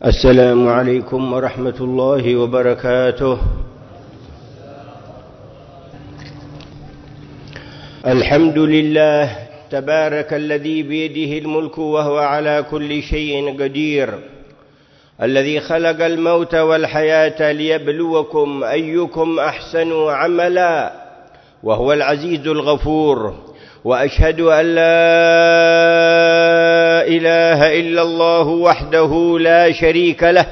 السلام عليكم ورحمة الله وبركاته. الحمد لله تبارك الذي بيده الملك وهو على كل شيء قدير، الذي خلق الموت والحياة ليبلوكم أيكم أحسن عملا، وهو العزيز الغفور. وأشهد أن لا إله إلا الله وحده لا شريك له،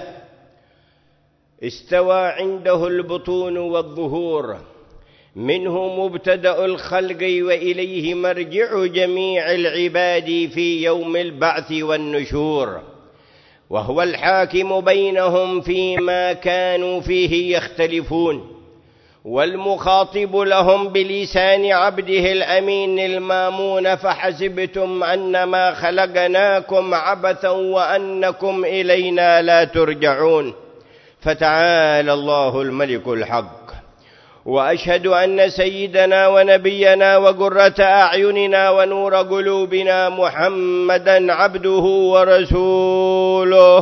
استوى عنده البطون والظهور، منه مبتدأ الخلق وإليه مرجع جميع العباد في يوم البعث والنشور، وهو الحاكم بينهم فيما كانوا فيه يختلفون، والمخاطب لهم بلسان عبده الأمين المامون: فحسبتم أنما خلقناكم عبثا وأنكم إلينا لا ترجعون. فتعالى الله الملك الحق. وأشهد أن سيدنا ونبينا وقرة أعيننا ونور قلوبنا محمدا عبده ورسوله،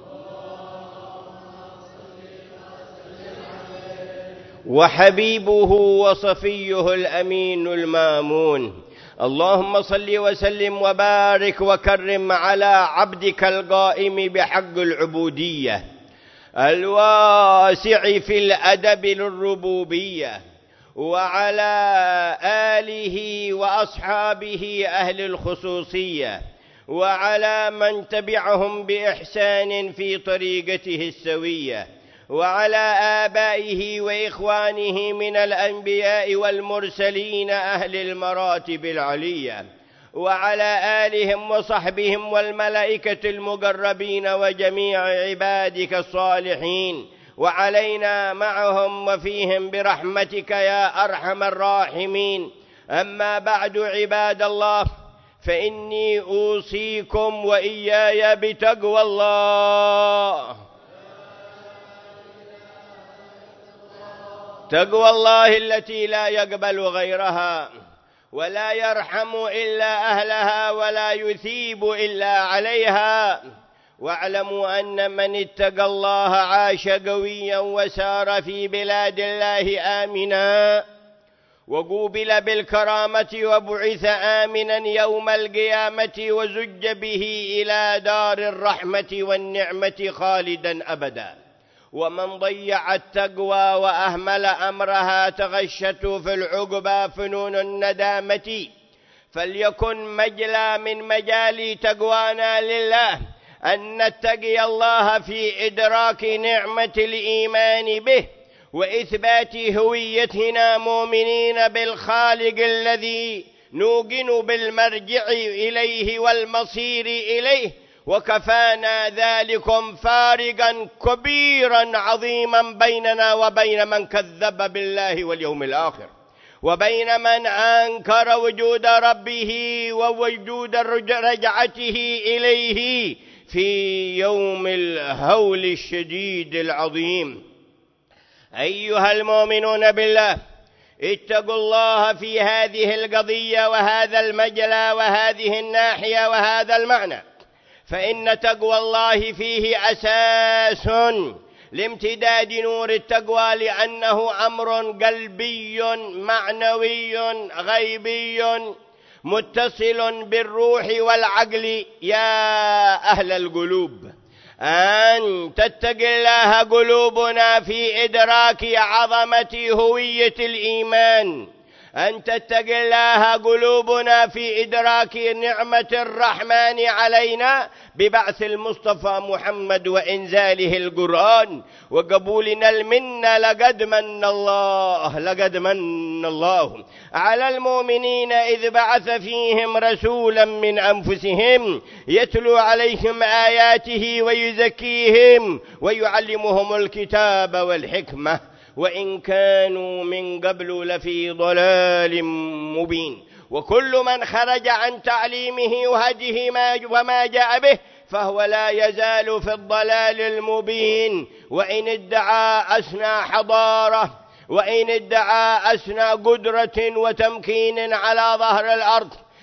وحبيبه وصفيه الأمين المامون. اللهم صل وسلم وبارك وكرم على عبدك القائم بحق العبودية، الواسع في الأدب للربوبية، وعلى آله وأصحابه أهل الخصوصية، وعلى من تبعهم بإحسان في طريقته السوية، وعلى آبائه وإخوانه من الأنبياء والمرسلين أهل المراتب العلية، وعلى آلهم وصحبهم والملائكة المقربين وجميع عبادك الصالحين، وعلينا معهم وفيهم برحمتك يا أرحم الراحمين. أما بعد، عباد الله، فإني أوصيكم وإياي بتقوى الله، تقوى الله التي لا يقبل غيرها، ولا يرحم إلا أهلها، ولا يثيب إلا عليها. واعلموا أن من اتقى الله عاش قويا وسار في بلاد الله آمنا، وقوبل بالكرامة وبعث آمنا يوم القيامة، وزج به إلى دار الرحمة والنعمة خالدا أبدا. ومن ضيع التقوى وأهمل أمرها تغشته في العقبى فنون الندامة. فليكن مجلى من مجال تقوانا لله أن نتقي الله في إدراك نعمة الإيمان به، وإثبات هويتنا مؤمنين بالخالق الذي نوقن بالمرجع إليه والمصير إليه. وكفانا ذلكم فارقا كبيرا عظيما بيننا وبين من كذب بالله واليوم الآخر، وبين من أنكر وجود ربه ووجود رجعته إليه في يوم الهول الشديد العظيم. أيها المؤمنون بالله، اتقوا الله في هذه القضية وهذا المجلى وهذه الناحية وهذا المعنى، فإن تقوى الله فيه أساس لامتداد نور التقوى، لأنه أمر قلبي معنوي غيبي متصل بالروح والعقل. يا أهل القلوب، أن تتقي الله قلوبنا في إدراك عظمة هوية الإيمان، أن تتقي الله قلوبنا في إدراك نعمة الرحمن علينا ببعث المصطفى محمد وإنزاله القرآن وقبولنا المنة. لقد من الله على المؤمنين إذ بعث فيهم رسولا من أنفسهم يتلو عليهم آياته ويزكيهم ويعلمهم الكتاب والحكمة، وإن كانوا من قبل لفي ضلال مبين. وكل من خرج عن تعليمه وهديه وما جاء به فهو لا يزال في الضلال المبين. وإن ادعى أسنى حضارة، وإن ادعى أسنى قدرة وتمكين على ظهر الأرض،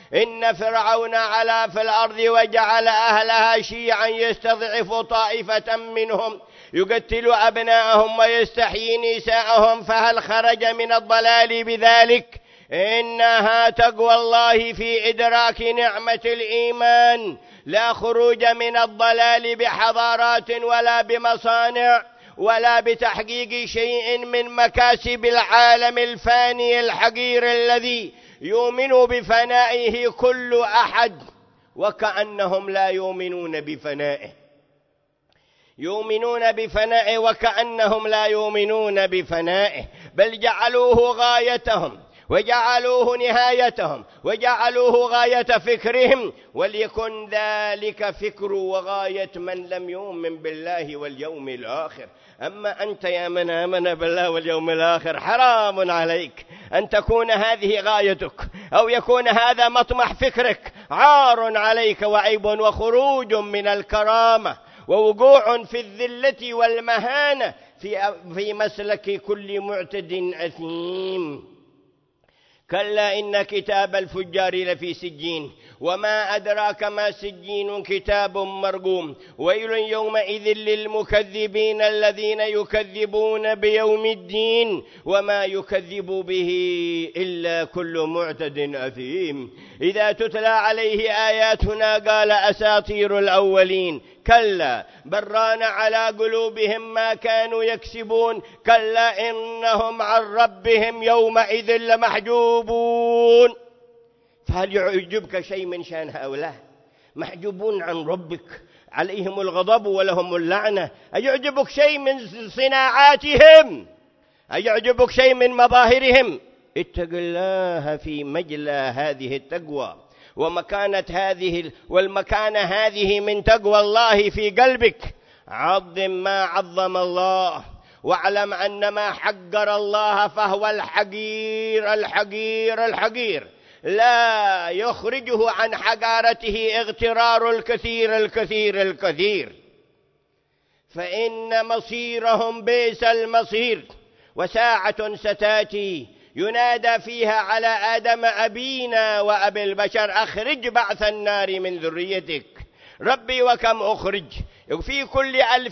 إن فرعون علا في الأرض وجعل أهلها شيعا يستضعف طائفة منهم يقتل أبناءهم ويستحيي نساءهم فهل خرج من الضلال بذلك؟ إنها تقوى الله في إدراك نعمة الإيمان، لا خروج من الضلال بحضارات ولا بمصانع ولا بتحقيق شيء من مكاسب العالم الفاني الحقير الذي يؤمن بفنائه كل أحد، وكأنهم لا يؤمنون بفنائه، يؤمنون بفنائه وكأنهم لا يؤمنون بفنائه، بل جعلوه غايتهم وجعلوه نهايتهم وجعلوه غاية فكرهم، وليكن ذلك فكر وغاية من لم يؤمن بالله واليوم الآخر. أما أنت يا من آمن بالله واليوم الآخر حرام عليك أن تكون هذه غايتك أو يكون هذا مطمح فكرك، عار عليك وعيب وخروج من الكرامة ووقوع في الذلة والمهانة في مسلك كل معتد أثيم. كلا إن كتاب الفجار لفي سجين، وما أدراك ما سجين، كتاب مرقوم، ويل يومئذ للمكذبين الذين يكذبون بيوم الدين، وما يكذب به إلا كل معتد أثيم. إذا تتلى عليه آياتنا قال أساطير الأولين، كلا بران على قلوبهم ما كانوا يكسبون، كلا إنهم عن ربهم يومئذ لمحجوبون. فهل يعجبك شيء من شأن هؤلاء؟ محجوبون عن ربك، عليهم الغضب ولهم اللعنة. أيعجبك شيء من صناعاتهم؟ أيعجبك شيء من مظاهرهم؟ اتق الله في مجلى هذه التقوى والمكانة هذه من تقوى الله في قلبك. عظم ما عظم الله، واعلم أن ما حقر الله فهو الحقير الحقير الحقير، لا يخرجه عن حقارته اغترار الكثير الكثير الكثير، فإن مصيرهم بئس المصير. وساعة ستاتي ينادى فيها على آدم أبينا وأبي البشر أخرج بعث النار من ذريتك. ربي وكم أخرج في كل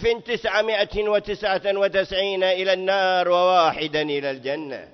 1999 إلى النار وواحدا إلى الجنة.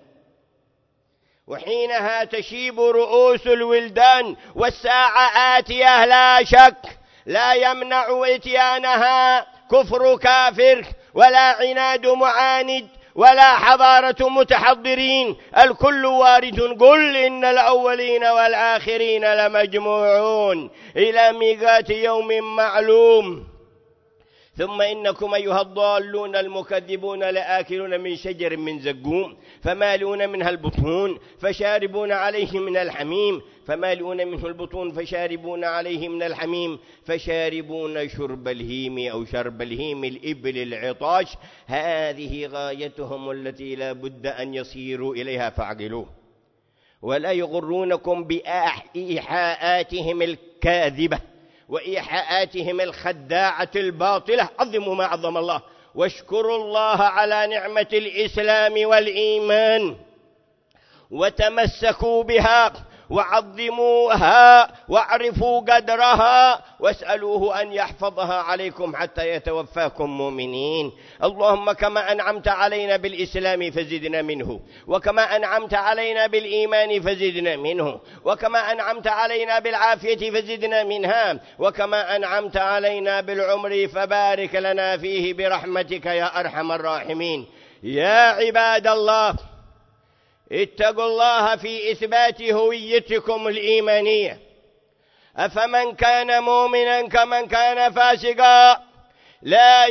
وحينها تشيب رؤوس الولدان والساعة آتية لا شك، لا يمنع إتيانها كفر كافر ولا عناد معاند ولا حضارة متحضرين، الكل وارد. قل إن الأولين والآخرين لمجموعون إلى ميقات يوم معلوم. ثم إنكم أيها الضالون المكذبون لآكلون من شجر من زقوم فمالون منها البطون فشاربون عليه من الحميم، فمالون منه البطون فشاربون عليه من الحميم فشاربون شرب الهيم أو شرب الهيم الإبل العطاش. هذه غايتهم التي لا بد أن يصيروا إليها فاعقلوه، ولا يغرونكم بإيحاءاتهم الكاذبة وإيحاءاتهم الخداعة الباطلة. عظموا ما عظم الله، واشكروا الله على نعمة الإسلام والإيمان، وتمسكوا بها وعظموها واعرفوا قدرها واسألوه أن يحفظها عليكم حتى يتوفاكم مؤمنين. اللهم كما أنعمت علينا بالإسلام فزدنا منه، وكما أنعمت علينا بالإيمان فزدنا منه، وكما أنعمت علينا بالعافية فزدنا منها، وكما أنعمت علينا بالعمر فبارك لنا فيه برحمتك يا أرحم الراحمين. يا عباد الله، اتقوا الله في إثبات هويتكم الإيمانية. أفمن كان مؤمنا كمن كان فاسقا لا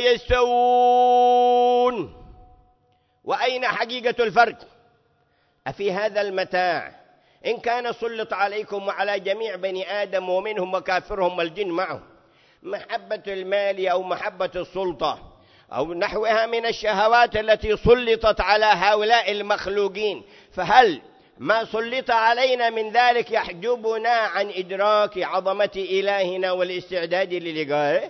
يستوون. وأين حقيقة الفرق؟ أفي هذا المتاع إن كان سلط عليكم وعلى جميع بني آدم ومنهم وكافرهم والجن معه محبة المال أو محبة السلطة أو نحوها من الشهوات التي سلطت على هؤلاء المخلوقين، فهل ما سلط علينا من ذلك يحجبنا عن إدراك عظمة إلهنا والاستعداد للقائه؟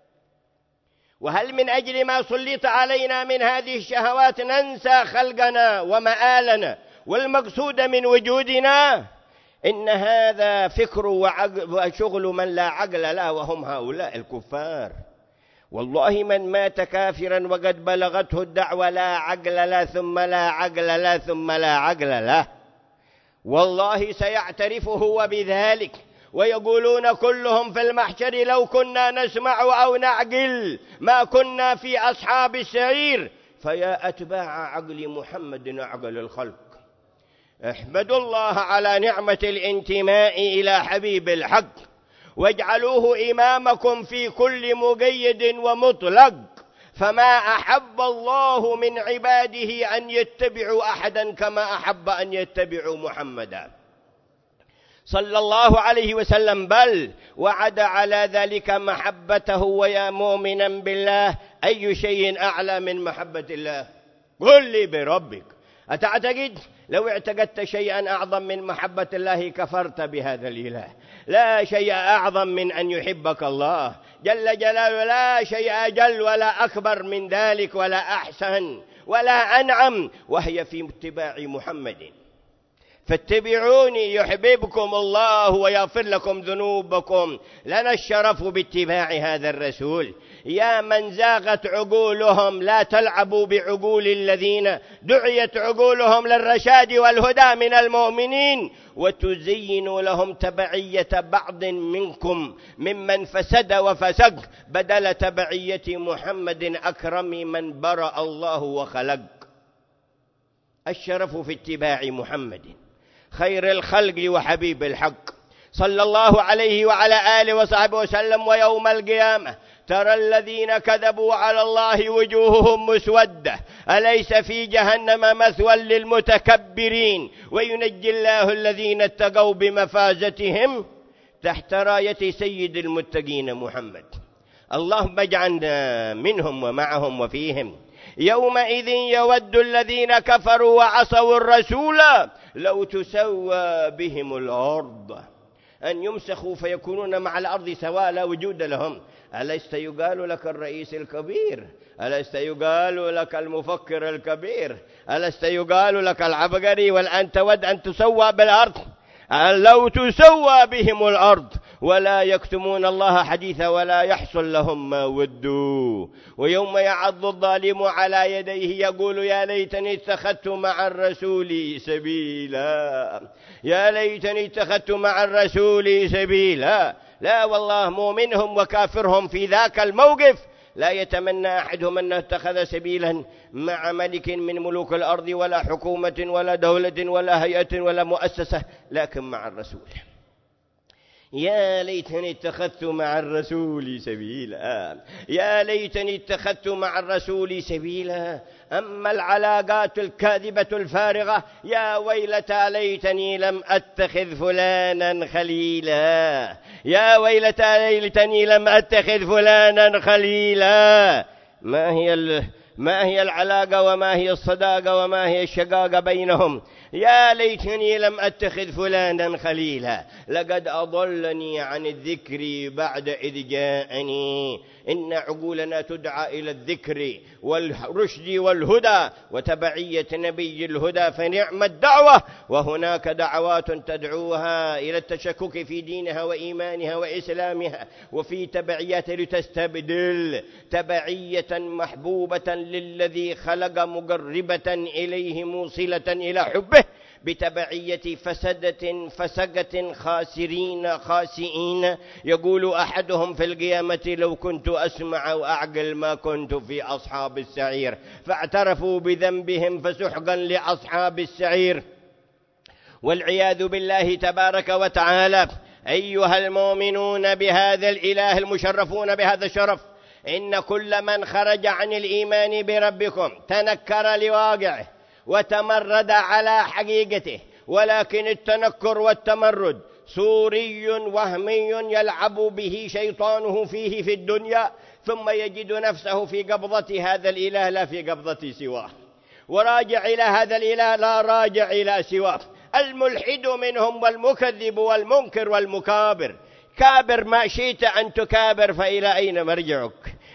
وهل من أجل ما سلط علينا من هذه الشهوات ننسى خلقنا ومآلنا والمقصود من وجودنا؟ إن هذا فكر وشغل من لا عقل له، وهم هؤلاء الكفار. والله من مات كافرا وقد بلغته الدعوة لا عقل له ثم لا عقل له ثم لا عقل له، والله سيعترف هو بذلك، ويقولون كلهم في المحشر لو كنا نسمع أو نعقل ما كنا في أصحاب السعير. فيا أتباع عقل محمد عقل الخلق، احمدوا الله على نعمة الانتماء إلى حبيب الحق، واجعلوه إمامكم في كل مقيد ومطلق. فما أحب الله من عباده أن يتبعوا أحدا كما أحب أن يتبعوا محمدا صلى الله عليه وسلم، بل وعد على ذلك محبته. ويا مؤمنا بالله، أي شيء أعلى من محبة الله؟ قل لي بربك، أتعتقد لو اعتقدت شيئا أعظم من محبة الله كفرت بهذا الإله؟ لا شيء أعظم من أن يحبك الله جل جلاله، لا شيء أجل ولا أكبر من ذلك ولا أحسن ولا أنعم، وهي في اتباع محمد. فاتبعوني يحببكم الله ويغفر لكم ذنوبكم. لنا الشرف باتباع هذا الرسول. يا من زاغت عقولهم، لا تلعبوا بعقول الذين دعيت عقولهم للرشاد والهدى من المؤمنين، وتزينوا لهم تبعية بعض منكم ممن فسد وفسق بدل تبعية محمد أكرم من برأ الله وخلق. الشرف في اتباع محمد خير الخلق وحبيب الحق صلى الله عليه وعلى آله وصحبه وسلم. ويوم القيامة ترى الذين كذبوا على الله وجوههم مسودة، أليس في جهنم مثوى للمتكبرين؟ وينجي الله الذين اتقوا بمفازتهم تحت راية سيد المتقين محمد. اللهم اجعلنا منهم ومعهم وفيهم. يومئذ يود الذين كفروا وعصوا الرسول لو تسوى بهم الأرض، أن يمسخوا فيكونون مع الأرض سواء لا وجود لهم. ألست يقال لك الرئيس الكبير؟ ألست يقال لك المفكر الكبير؟ ألست يقال لك العبقري؟ والآن تود أن تسوى بالأرض. لو تسوى بهم الأرض ولا يكتمون الله حديثا ولا يحصل لهم ما ودوا. ويوم يعض الظالم على يديه يقول يا ليتني اتخذت مع الرسول سبيلا، يا ليتني اتخذت مع الرسول سبيلا. لا والله، مؤمنهم وكافرهم في ذاك الموقف لا يتمنى أحدهم أن اتخذ سبيلا مع ملك من ملوك الأرض ولا حكومة ولا دولة ولا هيئة ولا مؤسسة، لكن مع الرسول. يا ليتني اتخذت مع الرسول سبيلا، يا ليتني اتخذت مع الرسول سبيلا. أما العلاقات الكاذبة الفارغة، يا ويلتى ليتني لم أتخذ فلانا خليلا، يا ويلتى ليتني لم أتخذ فلانا خليلا. ما هي العلاقة وما هي الصداقة وما هي الشقاقة بينهم؟ يا ليتني لم أتخذ فلانا خليلا، لقد أضلني عن الذكر بعد إذ جاءني. إن عقولنا تدعى إلى الذكر والرشد والهدى وتبعية نبي الهدى، فنعم الدعوة. وهناك دعوات تدعوها إلى التشكك في دينها وإيمانها وإسلامها، وفي تبعيات لتستبدل تبعية محبوبة للذي خلق مقربة إليه موصلة إلى حبه بتبعية فسقة خاسرين خاسئين. يقول أحدهم في القيامة لو كنت أسمع وأعقل ما كنت في أصحاب السعير، فاعترفوا بذنبهم فسحقا لأصحاب السعير والعياذ بالله تبارك وتعالى. أيها المؤمنون بهذا الإله المشرفون بهذا الشرف، إن كل من خرج عن الإيمان بربكم تنكر لواقعه وتمرد على حقيقته، ولكن التنكر والتمرد سوري وهمي يلعب به شيطانه فيه في الدنيا، ثم يجد نفسه في قبضة هذا الإله لا في قبضة سواه، وراجع إلى هذا الإله لا راجع إلى سواه. الملحد منهم والمكذب والمنكر والمكابر. كابر ما شئت أن تكابر، فإلى أين مرجعك؟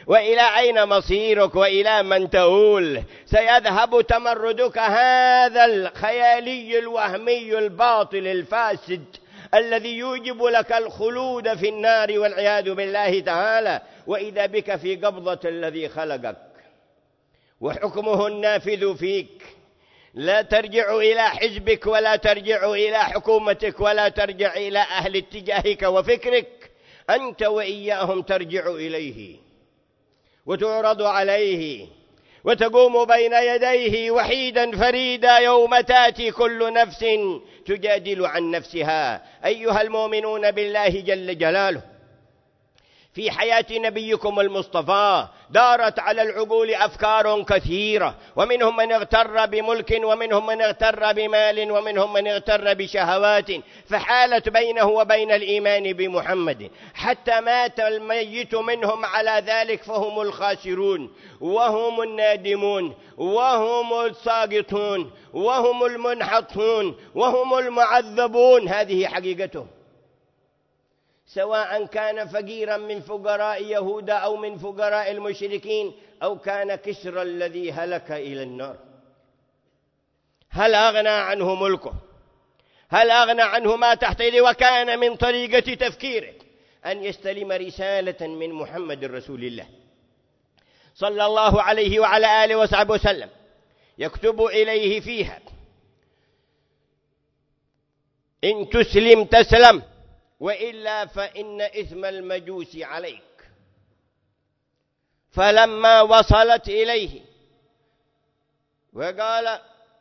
وإلى أين مصيرك وإلى من تؤول؟ سيذهب تمردك هذا الخيالي الوهمي الباطل الفاسد الذي يوجب لك الخلود في النار والعياذ بالله تعالى، وإذا بك في قبضة الذي خلقك وحكمه النافذ فيك. لا ترجع إلى حزبك ولا ترجع إلى حكومتك ولا ترجع إلى أهل اتجاهك وفكرك، أنت وإياهم ترجع إليه وتعرض عليه وتقوم بين يديه وحيدا فريدا يوم تأتي كل نفس تجادل عن نفسها. أيها المؤمنون بالله جل جلاله، في حياة نبيكم المصطفى دارت على العقول أفكار كثيرة، ومنهم من اغتر بملك، ومنهم من اغتر بمال، ومنهم من اغتر بشهوات، فحالت بينه وبين الإيمان بمحمد حتى مات الميت منهم على ذلك، فهم الخاسرون وهم النادمون وهم الساقطون وهم المنحطون وهم المعذبون. هذه حقيقتهم، سواء كان فقيرا من فقراء يهود أو من فقراء المشركين، أو كان كسرى الذي هلك إلى النار. هل أغنى عنه ملكه؟ هل أغنى عنه ما تحت يده؟ وكان من طريقة تفكيره أن يستلم رسالة من محمد رسول الله صلى الله عليه وعلى آله وصحبه وسلم، يكتب إليه فيها: إن تسلم تسلم، وإلا فإن إثم المجوس عليك. فلما وصلت إليه وقال: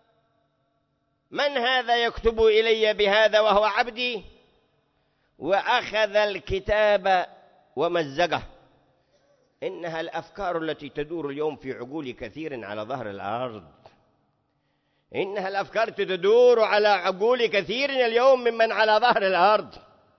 من هذا يكتب إلي بهذا وهو عبدي؟ وأخذ الكتاب ومزقه. إنها الأفكار التي تدور اليوم في عقول كثير على ظهر الأرض، إنها الأفكار تدور على عقول كثير اليوم ممن على ظهر الأرض،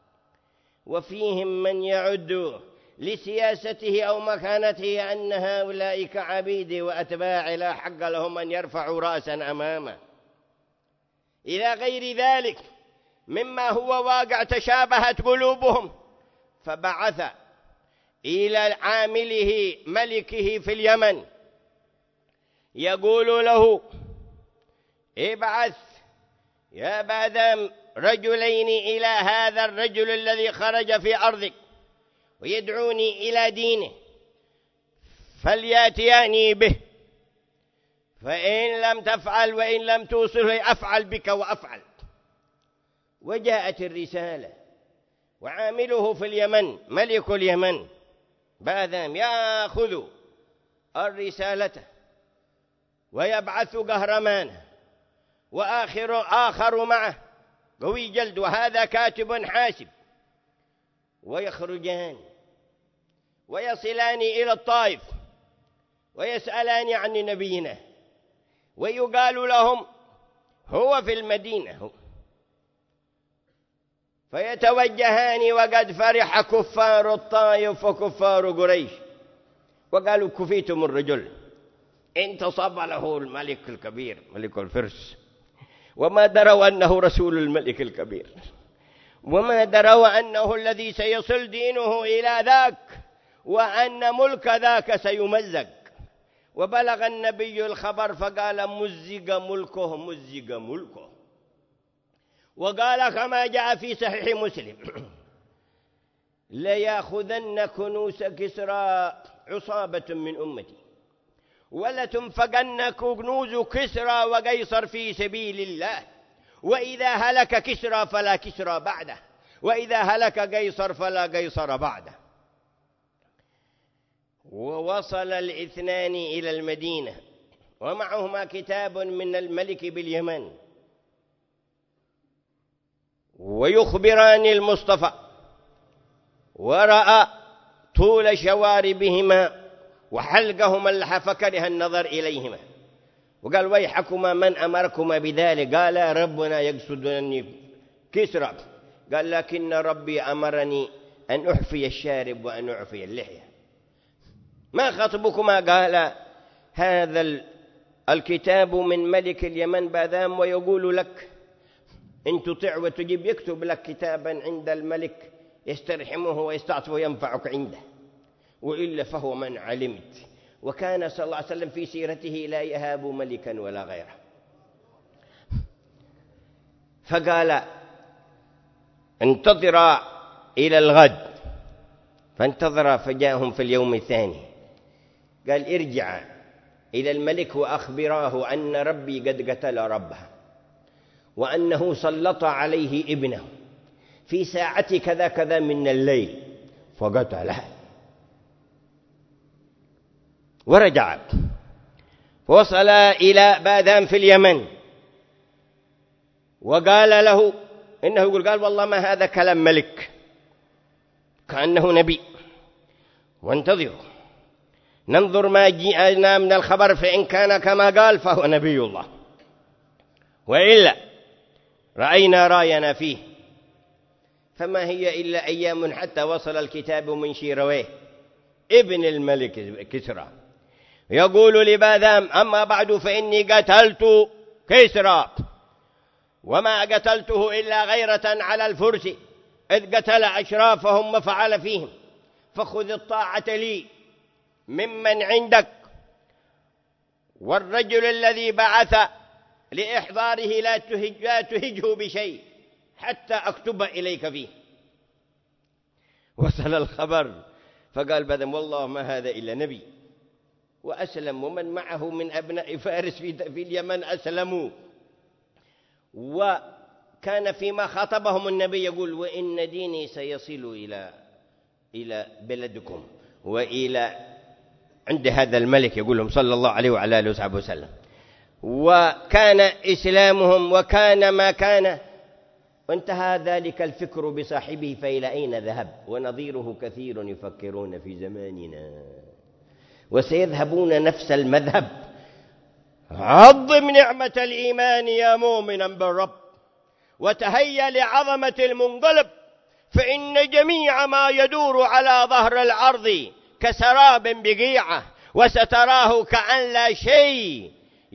وفيهم من يعد لسياسته أو مكانته أن هؤلاء كعبيد وأتباع لا حق لهم أن يرفعوا رأسا أمامه. إلى غير ذلك مما هو واقع تشابهت قلوبهم، فبعث إلى عامله ملكه في اليمن يقول له: ابعث يا بادام رجلين إلى هذا الرجل الذي خرج في أرضك ويدعوني إلى دينه، فلياتياني به، فإن لم تفعل وإن لم توصله أفعل بك وأفعل. وجاءت الرسالة، وعامله في اليمن ملك اليمن بادام يأخذ الرسالة ويبعث قهرمانه، آخر معه قوي جلد، وهذا كاتب حاسب، ويخرجان ويصلان إلى الطائف ويسألان عن نبينا، ويقال لهم هو في المدينة، فيتوجهان وقد فرح كفار الطائف وكفار قريش، وقالوا: كفيتم الرجل، انتصب له الملك الكبير ملك الفرس، وما دروا أنه رسول الملك الكبير، وما دروا أنه الذي سيصل دينه إلى ذاك، وأن ملك ذاك سيمزق. وبلغ النبي الخبر فقال: مزق ملكه مزق ملكه. وقال كما جاء في صحيح مسلم: ليأخذن كنوس كسرى عصابة من أمتي، ولتنفقن كنوز كسرى وقيصر في سبيل الله، وإذا هلك كسرى فلا كسرى بعده، وإذا هلك قيصر فلا قيصر بعده. ووصل الاثنان إلى المدينة ومعهما كتاب من الملك باليمن، ويخبران المصطفى، ورأى طول شواربهما وحلقهما اللحى فكره النظر إليهما، وقال: ويحكما من أمركما بذلك؟ قال: ربنا يقصد أني كسرى. قال: لكن ربي أمرني أن أحفي الشارب وأن أعفي اللحية. ما خطبكما؟ قال: هذا الكتاب من ملك اليمن بادام، ويقول لك إن تطع وتجيب يكتب لك كتابا عند الملك يسترحمه ويستعطف وينفعك عنده، وإلا فهو من علمت. وكان صلى الله عليه وسلم في سيرته لا يهاب ملكا ولا غيره. فقال انتظرا إلى الغد، فانتظر فجاءهم في اليوم الثاني قال ارجع إلى الملك وأخبراه أن ربي قد قتل ربه، وأنه سلط عليه ابنه في ساعة كذا كذا من الليل فقتله. ورجع فوصل إلى باذان في اليمن، وقال له إنه يقول قال والله ما هذا كلام ملك، كأنه نبي، وانتظروا ننظر ما جاءنا من الخبر، فإن كان كما قال فهو نبي الله، وإلا رأينا راينا فيه. فما هي إلا أيام حتى وصل الكتاب من شيرويه ابن الملك كسرى يقول لباذام أما بعد فإني قتلت كسرى، وما قتلته إلا غيرة على الفرس إذ قتل أشرافهم وفعل فيهم، فخذ الطاعة لي ممن عندك، والرجل الذي بعث لإحضاره لا تهجه بشيء حتى أكتب إليك فيه. وصل الخبر فقال باذام والله ما هذا إلا نبي، وأسلم، ومن معه من أبناء فارس في اليمن أسلموا. وكان فيما خاطبهم النبي يقول وإن ديني سيصل إلى بلدكم وإلى عند هذا الملك، يقول لهم صلى الله عليه وعلى آله وصحبه وسلم. وكان إسلامهم وكان ما كان، وانتهى ذلك الفكر بصاحبه فإلى أين ذهب، ونظيره كثير يفكرون في زماننا وسيذهبون نفس المذهب. عظم نعمة الإيمان يا مؤمنا بالرب، وتهيأ لعظمة المنقلب، فإن جميع ما يدور على ظهر الأرض كسراب بقيعة، وستراه كأن لا شيء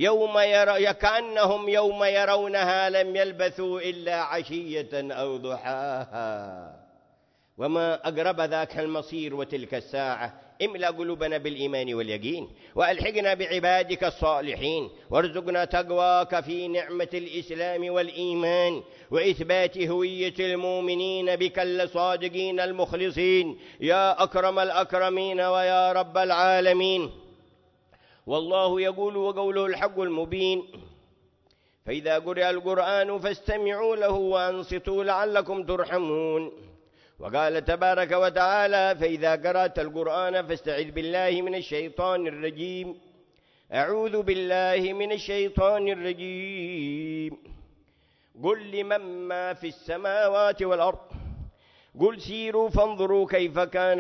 كأنهم يوم يرونها لم يلبثوا إلا عشية أو ضحاها. وما أقرب ذاك المصير وتلك الساعة. املأ قلوبنا بالإيمان واليقين، وألحقنا بعبادك الصالحين، وارزقنا تقواك في نعمة الإسلام والإيمان، وإثبات هوية المؤمنين بك الصادقين المخلصين يا أكرم الأكرمين ويا رب العالمين. والله يقول وقوله الحق المبين فإذا قرئ القرآن فاستمعوا له وأنصتوا لعلكم ترحمون. وقال تبارك وتعالى فإذا قرأت القرآن فاستعذ بالله من الشيطان الرجيم. أعوذ بالله من الشيطان الرجيم. قل لمن ما في السماوات والأرض قل سيروا فانظروا كيف كان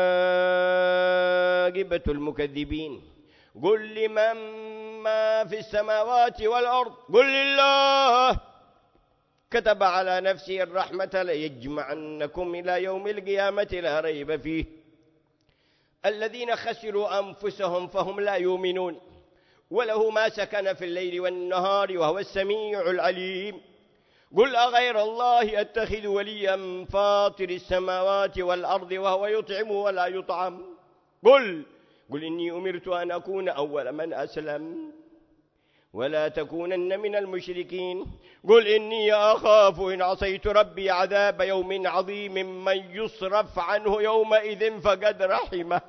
عاقبة المكذبين. قل لمن ما في السماوات والأرض قل لله كتب على نفسه الرحمة ليجمعنكم إلى يوم القيامة لا ريب فيه. الذين خسروا أنفسهم فهم لا يؤمنون، وله ما سكن في الليل والنهار وهو السميع العليم. قل أغير الله أتخذ وليا فاطر السماوات والأرض وهو يطعم ولا يطعم. قل إني أمرت أن أكون أول من أسلم ولا تكونن من المشركين. قل إني أخاف إن عصيت ربي عذاب يوم عظيم من يصرف عنه يومئذ فقد رحمه.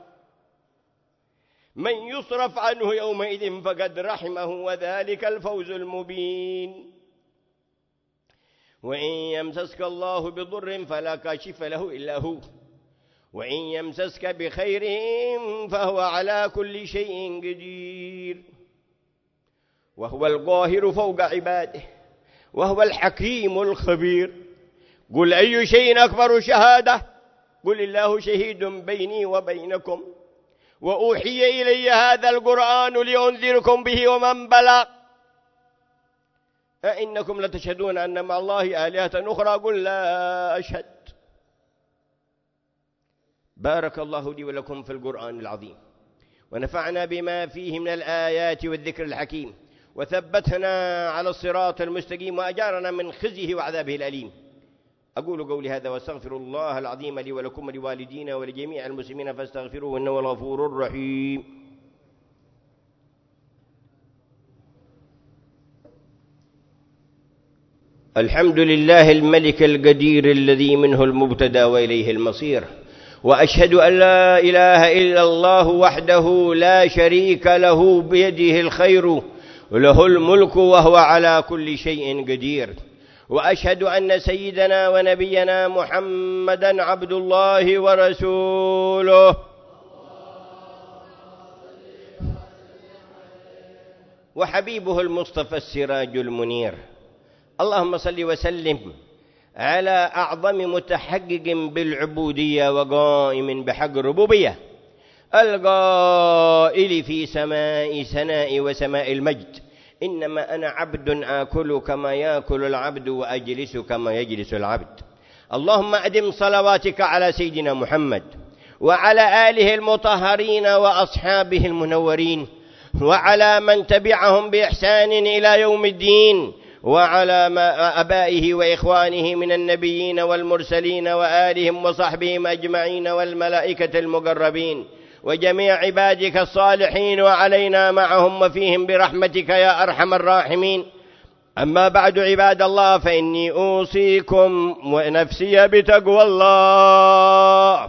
من يصرف عنه يومئذ فقد رحمه وذلك الفوز المبين. وإن يمسسك الله بضر فلا كاشف له إلا هو، وإن يمسسك بخير فهو على كل شيء قدير، وهو القاهر فوق عباده، وهو الحكيم الخبير. قل أي شيء أكبر شهادة قل الله شهيد بيني وبينكم وأوحي إلي هذا القرآن لأنذركم به ومن بلغ أئنكم لتشهدون أن مع الله آلهة أخرى قل لا أشهد. بارك الله لي ولكم في القرآن العظيم، ونفعنا بما فيه من الآيات والذكر الحكيم، وثبتنا على الصراط المستقيم، وأجارنا من خزيه وعذابه الأليم. أقول قولي هذا واستغفر الله العظيم لي ولكم ولوالدينا ولجميع المسلمين فاستغفروه إنه هو الغفور الرحيم. الحمد لله الملك القدير الذي منه المبتدأ وإليه المصير، وأشهد أن لا إله إلا الله وحده لا شريك له بيده الخير وله الملك وهو على كل شيء قدير، وأشهد أن سيدنا ونبينا محمدا عبد الله ورسوله وحبيبه المصطفى السراج المنير. اللهم صل وسلم على أعظم متحقق بالعبودية وقائم بحق الربوبية، القائل في سماء سناء وسماء المجد: إنما أنا عبد آكل كما يأكل العبد وأجلس كما يجلس العبد. اللهم أدم صلواتك على سيدنا محمد وعلى آله المطهرين وأصحابه المنورين وعلى من تبعهم بإحسان إلى يوم الدين، وعلى أبائه وإخوانه من النبيين والمرسلين وآلهم وصحبهم أجمعين والملائكة المقربين وجميع عبادك الصالحين وعلينا معهم وفيهم برحمتك يا أرحم الراحمين. أما بعد عباد الله، فإني أوصيكم ونفسي بتقوى الله،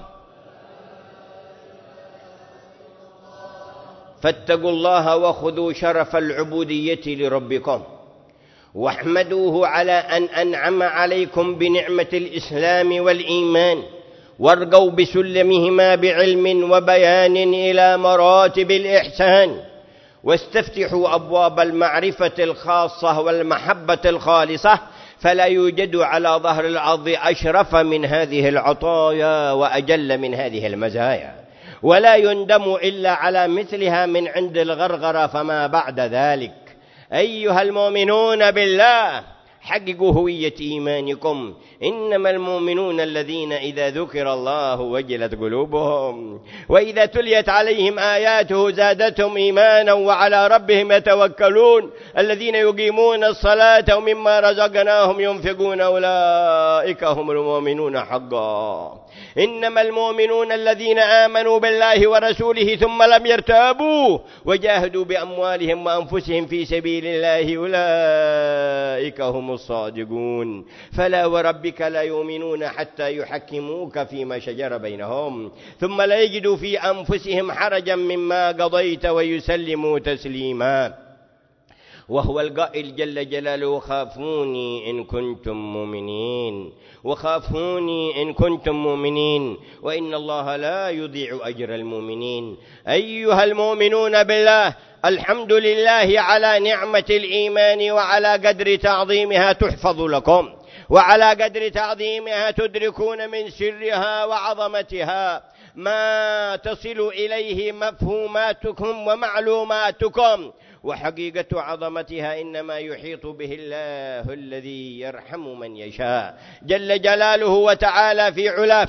فاتقوا الله وخذوا شرف العبودية لربكم، واحمدوه على أن أنعم عليكم بنعمة الإسلام والإيمان، وارقوا بسلمهما بعلم وبيان إلى مراتب الإحسان، واستفتحوا أبواب المعرفة الخاصة والمحبة الخالصة، فلا يوجد على ظهر الأرض أشرف من هذه العطايا وأجل من هذه المزايا، ولا يندم إلا على مثلها من عند الغرغرة فما بعد ذلك. أيها المؤمنون بالله، حققوا هوية إيمانكم. إنما المؤمنون الذين إذا ذكر الله وجلت قلوبهم وإذا تليت عليهم آياته زادتهم إيمانا وعلى ربهم يتوكلون، الذين يقيمون الصلاة ومما رزقناهم ينفقون، أولئك هم المؤمنون حقا. إنما المؤمنون الذين آمنوا بالله ورسوله ثم لم يرتابوا وجاهدوا بأموالهم وأنفسهم في سبيل الله، أولئك هم الصادقون. فلا وربك لا يؤمنون حتى يحكموك فيما شجر بينهم ثم لا يجدوا في أنفسهم حرجا مما قضيت ويسلموا تسليما. وهو القائل جل جلاله: خافوني إن كنتم مؤمنين، وخافوني إن كنتم مؤمنين، وإن الله لا يضيع أجر المؤمنين. أيها المؤمنون بالله، الحمد لله على نعمة الإيمان، وعلى قدر تعظيمها تحفظ لكم، وعلى قدر تعظيمها تدركون من سرها وعظمتها ما تصل إليه مفهوماتكم ومعلوماتكم. وحقيقة عظمتها إنما يحيط به الله الذي يرحم من يشاء جل جلاله وتعالى في علاه.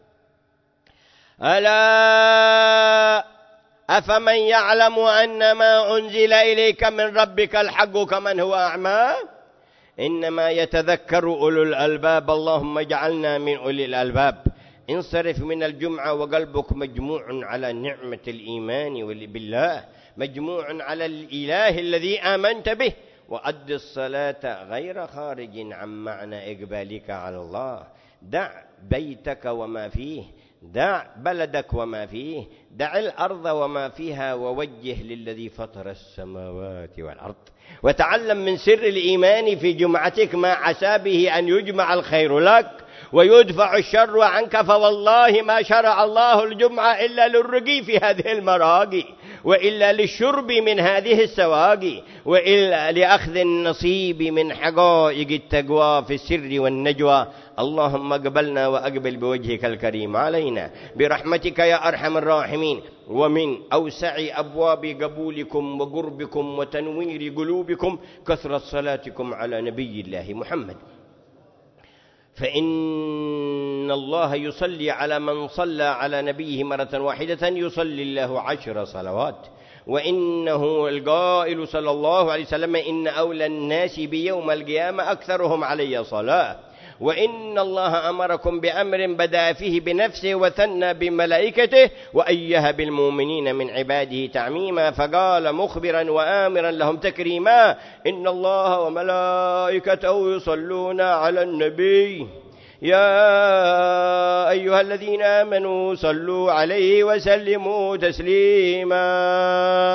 ألا أفمن يعلم أن ما أنزل إليك من ربك الحق كمن هو أعمى؟ إنما يتذكر أولو الألباب. اللهم اجعلنا من أولي الألباب. انصرف من الجمعة وقلبك مجموع على نعمة الإيمان بالله، مجموع على الإله الذي آمنت به، وأد الصلاة غير خارج عن معنى إقبالك على الله. دع بيتك وما فيه، دع بلدك وما فيه، دع الأرض وما فيها، ووجه للذي فطر السماوات والأرض. وتعلم من سر الإيمان في جمعتك ما عسى به أن يجمع الخير لك ويدفع الشر عنك. فوالله ما شرع الله الجمعة إلا للرقي في هذه المراقي، وإلا للشرب من هذه السواقي، وإلا لأخذ النصيب من حقائق التقوى في السر والنجوى. اللهم اقبلنا وأقبل بوجهك الكريم علينا برحمتك يا أرحم الراحمين. ومن أوسع أبواب قبولكم وقربكم وتنوير قلوبكم كثرة صلاتكم على نبي الله محمد، فإن الله يصلي على من صلى على نبيه مرة واحدة يصلي الله 10 صلوات. وإنه القائل صلى الله عليه وسلم: إن أولى الناس بيوم القيامة أكثرهم علي صلاة. وإن الله أمركم بأمر بدأ فيه بنفسه وثنى بملائكته وأيه بالمؤمنين من عباده تعميما، فقال مخبرا وآمرا لهم تكريما: إن الله وملائكته يصلون على النبي يا أيها الذين آمنوا صلوا عليه وسلموا تسليما.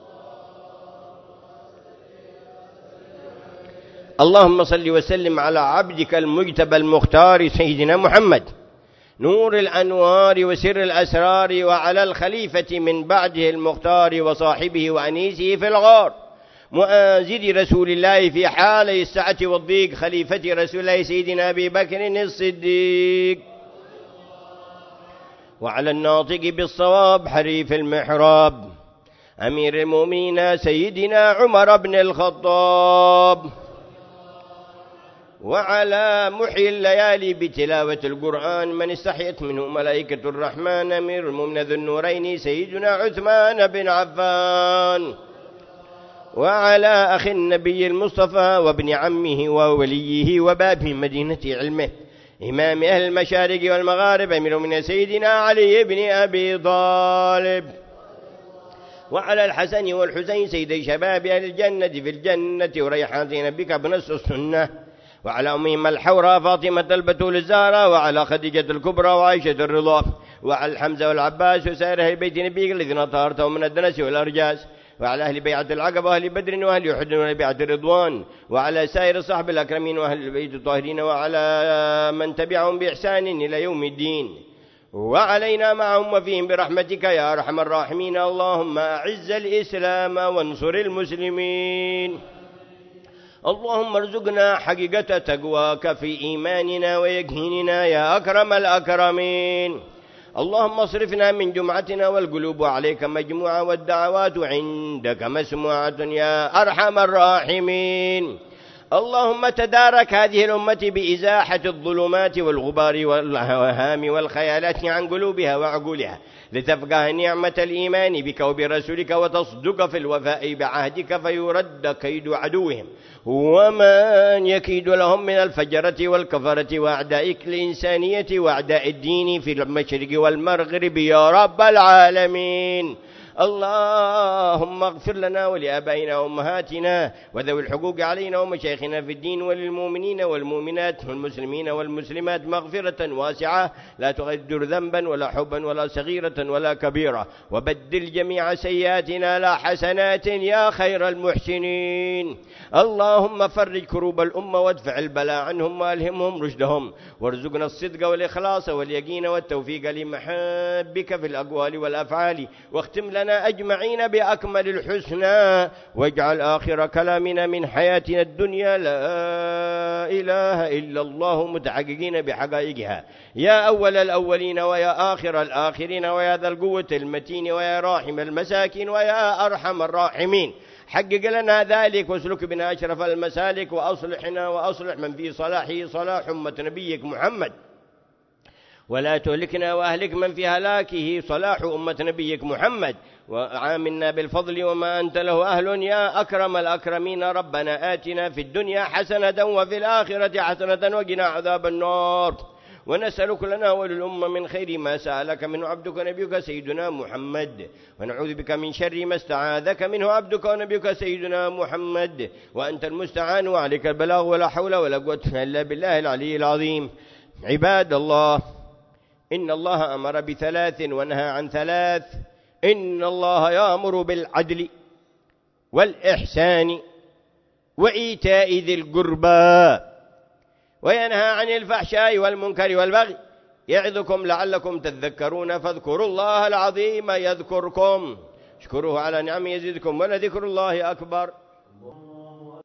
اللهم صل وسلم على عبدك المجتبى المختار سيدنا محمد نور الأنوار وسر الأسرار، وعلى الخليفة من بعده المختار وصاحبه وأنيسه في الغار، مؤازر رسول الله في حالي السعة والضيق، خليفة رسول الله سيدنا أبي بكر الصديق، وعلى الناطق بالصواب حريف المحراب أمير المؤمنين سيدنا عمر بن الخطاب، وعلى محيي الليالي بتلاوة القرآن من استحيت منه ملائكة الرحمن أمير المؤمنين ذو النورين سيدنا عثمان بن عفان، وعلى أخي النبي المصطفى وابن عمه ووليه وباب مدينة علمه إمام أهل المشارق والمغارب أمير من سيدنا علي بن أبي طالب، وعلى الحسن والحسين سيدي شباب أهل الجنة في الجنة وريحان نبيك بنص السنة، وعلى أمهم الحوراء فاطمة البتول الزهراء، وعلى خديجة الكبرى وعائشة الرضا، وعلى الحمزة والعباس وسائر أهل بيت نبيك الذين طهرتهم من الدنس والأرجاس، وعلى أهل بيعة العقبة وأهل بدر وأهل أحد وأهل بيعة الرضوان، وعلى سائر الصحب الأكرمين وأهل البيت الطاهرين، وعلى من تبعهم بإحسان إلى يوم الدين، وعلينا معهم وفيهم برحمتك يا أرحم الراحمين. اللهم أعز الإسلام وانصر المسلمين. اللهم ارزقنا حقيقة تقواك في إيماننا ويقيننا يا أكرم الأكرمين. اللهم اصرفنا من جمعتنا والقلوب عليك مجموعة والدعوات عندك مسموعة يا أرحم الراحمين. اللهم تدارك هذه الأمة بإزاحة الظلمات والغبار والوهام والخيالات عن قلوبها وعقولها، لتفقه نعمة الإيمان بك وبرسولك وتصدق في الوفاء بعهدك، فيرد كيد عدوهم ومن يكيد لهم من الفجرة والكفرة وأعدائك الإنسانية وأعداء الدين في المشرق والمغرب يا رب العالمين. اللهم اغفر لنا ولآبائنا وأمهاتنا وذوي الحقوق علينا ومشايخنا في الدين، وللمؤمنين والمؤمنات والمسلمين والمسلمات مغفرة واسعة لا تغادر ذنبا ولا حبا ولا صغيرة ولا كبيرة، وبدل جميع سيئاتنا لا حسنات يا خير المحسنين. اللهم فرج كروب الأمة وادفع البلاء عنهم والهمهم رشدهم، وارزقنا الصدق والإخلاص واليقين والتوفيق لمحبك في الأقوال والأفعال، واختم لنا أجمعين بأكمل الحسنى، واجعل آخر كلامنا من حياتنا الدنيا لا إله إلا الله متحققين بحقائقها يا أول الأولين ويا آخر الآخرين ويا ذا القوة المتين ويا راحم المساكين ويا أرحم الراحمين. حقق لنا ذلك واسلك بنا أشرف المسالك، وأصلحنا وأصلح من في صلاحه صلاح أمة نبيك محمد، ولا تهلكنا وأهلك من في هلاكه صلاح أمة نبيك محمد، وعاملنا بالفضل وما أنت له أهل يا أكرم الأكرمين. ربنا آتنا في الدنيا حسنة وفي الآخرة حسنة وقنا عذاب النار، ونسألك لنا وللأمة من خير ما سألك منه عبدك ونبيك سيدنا محمد، ونعوذ بك من شر ما استعاذك منه عبدك ونبيك سيدنا محمد، وأنت المستعان وعليك البلاغ ولا حول ولا قوة إلا بالله العلي العظيم. عباد الله، إن الله أمر بثلاث ونهى عن ثلاث: إن الله يأمر بالعدل والإحسان وإيتاء ذي القربى، وينهى عن الفحشاء والمنكر والبغي، يعظكم لعلكم تذكرون، فاذكروا الله العظيم يذكركم، اشكروه على نعمه يزدكم، ولذكر الله أكبر.